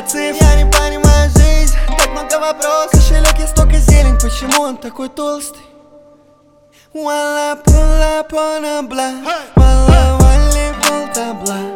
цифр. Я не понимаю жизнь, так много вопросов. Кошелек есть столько зелень, почему он такой толстый? While I pull up on a block, while I pull tabla.